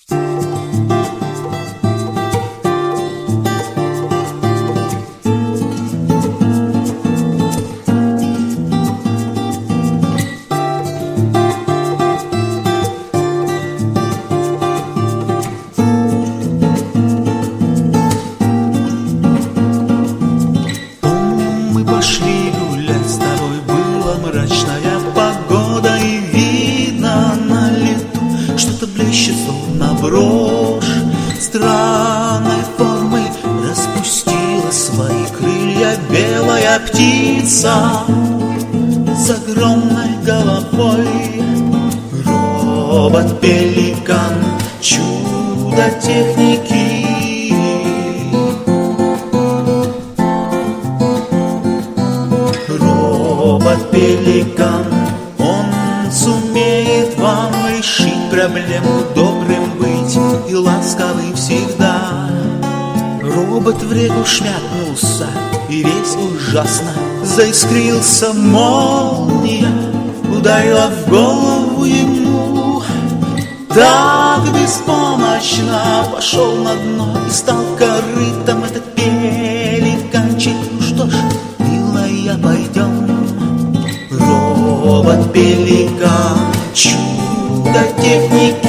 Пошли гулять с тобой, была мрачная погода, и видно на лету что-то блещет, словно брошь странной формы. Распустила свои крылья белая птица с огромной головой. Робот-пеликан, чудо техники. Робот-пеликан, он сумеет вам решить проблему, добрым быть и ласковым всегда. Робот в реку шмякнулся, и весь ужасно заискрился. Молния ударила в голову ему. Так беспомощно пошел на дно и стал корытом этот пеликанчик. Ну что ж, милая, пойдем. Робот-пеликан, чудо техники.